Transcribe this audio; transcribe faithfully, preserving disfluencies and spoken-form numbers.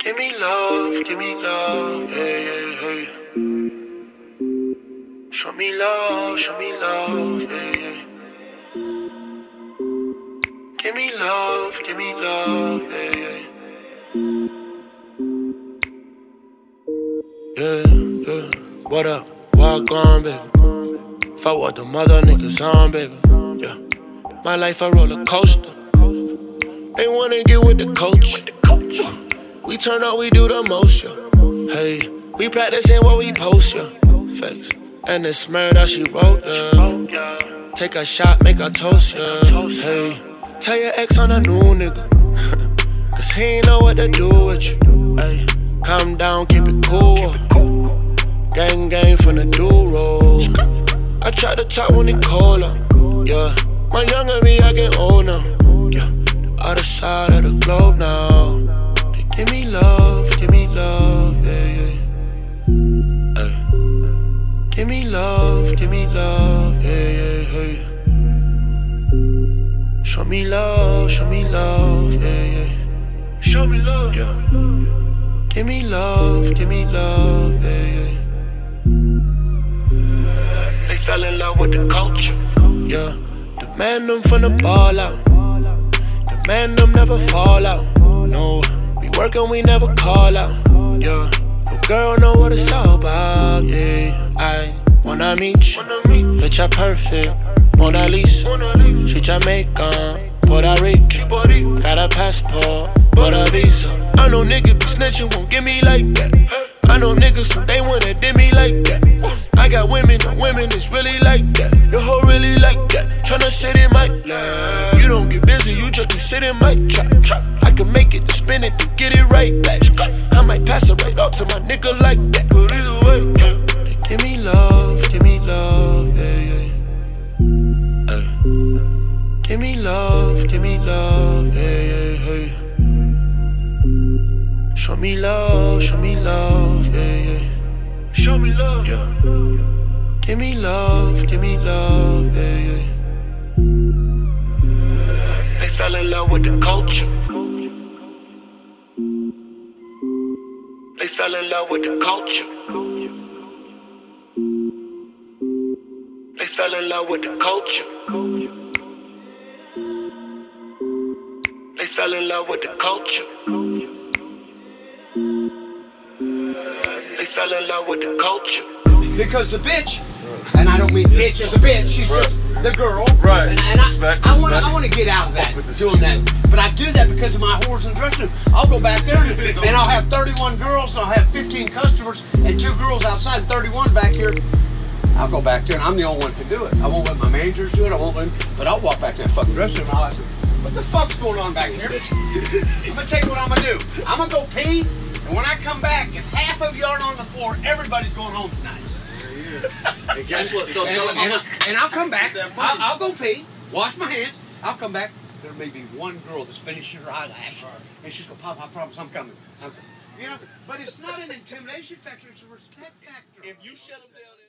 Give me love, give me love, yeah, yeah, yeah. Show me love, show me love, yeah, yeah. Give me love, give me love, yeah, yeah. Yeah, yeah, what up, walk on, baby. Fuck what the mother niggas on, baby, yeah. My life a roller coaster. They wanna get with the coach. We turn up, we do the most, yeah. Hey, we practicing what we post, yeah. Face, and this murder she wrote, yeah. Take a shot, make a toast, yeah. Hey, tell your ex on a new nigga, cause he ain't know what to do with you. Hey, calm down, keep it cool. Gang, gang from the do-roll. I try to talk when it cold up, yeah. My younger me, I get old now, yeah. The other side of the globe now. They give me love, give me love, yeah, yeah. Ay. Give me love, give me love, yeah, yeah, yeah. Show me love, show me love, yeah, yeah. Show me love, yeah. Give me love, give me love, yeah, yeah. They fell in love with the culture, yeah. The man them finna ball out. The man them never fall out. No, we work and we never call out. Yeah, your girl know what it's all about. Yeah, I wanna meet you. Picture perfect, Mona Lisa. She Jamaican, Puerto Rican. Got a passport, but a visa. I know niggas be snitching, won't give me like that. I know niggas, they wanna did me like that. I got women, the women is really like that. The hoe really like that. Tryna sit in my lap. You don't get busy, you just can sit in my trap. I can make it, to spin it, to get it right back. I might pass it right off to my nigga like that. But either way, yeah. Give me love, give me love, yeah, yeah. Ay. Give me love, give me love, yeah, yeah, yeah. Show me love, show me love, yeah, yeah. Show me love, yeah. Give me love, give me love, yeah, yeah. They fell in love with the culture. They fell in love with the culture. They fell in love with the culture. They fell in love with the culture. They fell in love with the culture. Because the bitch, and I don't mean bitch as a bitch, she's right. Just the girl. Right. And, and respect, I, I want to I wanna get out of that, doing that. But I do that because of my whores and dressing room. I'll go back there and, and I'll have thirty-one girls, and I'll have fifteen customers, and two girls outside, and thirty-one back here. I'll go back there, and I'm the only one who can do it. I won't let my managers do it, I won't let them, but I'll walk back to that fucking dressing room, and I'll ask them, what the fuck's going on back here? I'm going to tell you what I'm going to do. I'm going to go pee, and when I come back, if half of you aren't on the floor, everybody's going home tonight. And guess what? Don't and, tell them and, how much. and I'll come back. I'll, I'll go pee, wash my hands. I'll come back. There may be one girl that's finishing her eyelash, and she's going, Pop, I promise I'm coming. I'm coming. You know, but it's not an intimidation factor. It's a respect factor. If you shut them down.